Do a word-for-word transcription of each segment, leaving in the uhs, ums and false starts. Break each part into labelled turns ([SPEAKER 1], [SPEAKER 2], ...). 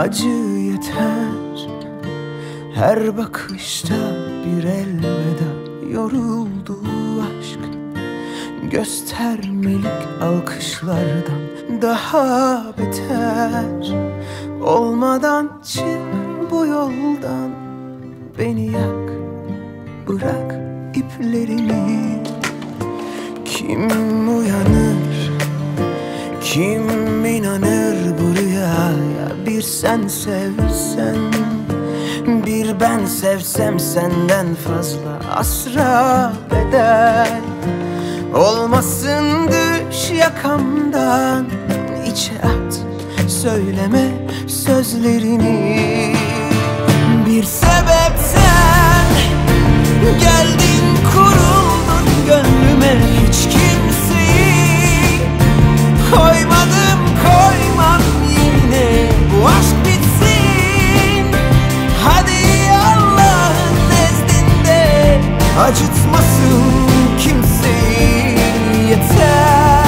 [SPEAKER 1] acı yeter. Her bakışta bir elveda. Yoruldu aşk göstermelik alkışlardan daha beter. Olmadan çık bu yoldan, beni yak, bırak iplerini. Kim uyanır, kim inanır bu rüyaya? Bir sen sevsen, bir ben sevsem senden fazla asra bedel. Olmasın düş yakamdan, içe at, söyleme sözlerini. Bir sebepten geldin, kuruldun gönlüme. Hiç kimseyi koymadım, koymam yine. Bu aşk bitsin, hadi Allah'ın nezdinde. Acıtmasın kimseyi, yeter.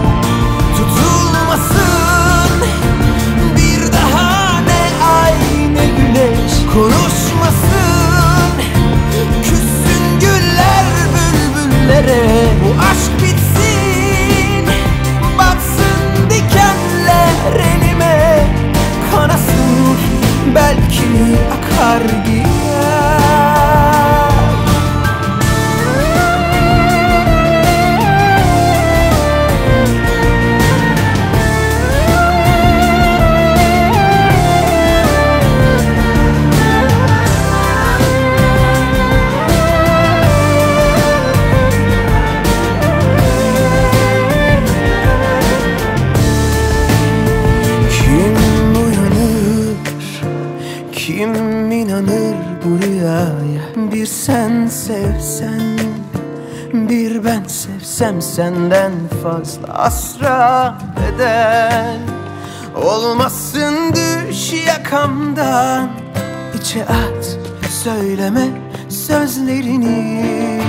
[SPEAKER 1] Tutulmasın bir daha ne ay ne güneş. Konuşmasın, küssün güller bülbüllere. Bu aşk bitsin, batsın dikenler elime. Kanasın, belki akar gider. Kim inanır bu rüyaya? Bir sen sevsen, bir ben sevsem senden fazla asra bedel. Olmasın düş yakamdan, içe at, söyleme sözlerini.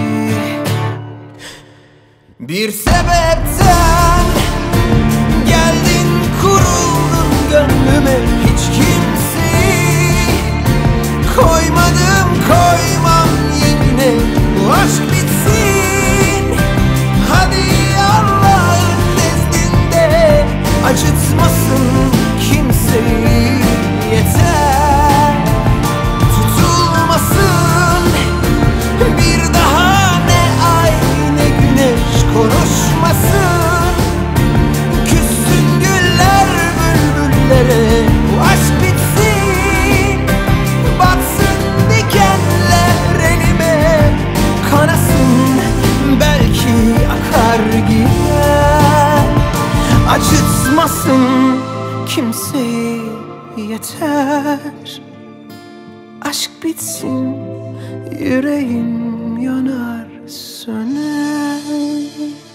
[SPEAKER 1] Bir sebepten geldin, kuruldun gönlüme. Hiç kimseyi koymadım, koymam yine. Bu aşk bitsin, hadi Allah'ın nezdinde. Acıtmasın kimseyi, yeter. Tutulmasın bir daha ne ay ne güneş. Konuşmasın, küssün güller bülbüllere. Bu aşk bitsin, batsın dikenler elime. Kanasın, belki akar gider. Acıtmasın kimseyi, yeter. Aşk bitsin, yüreğim yanar söner.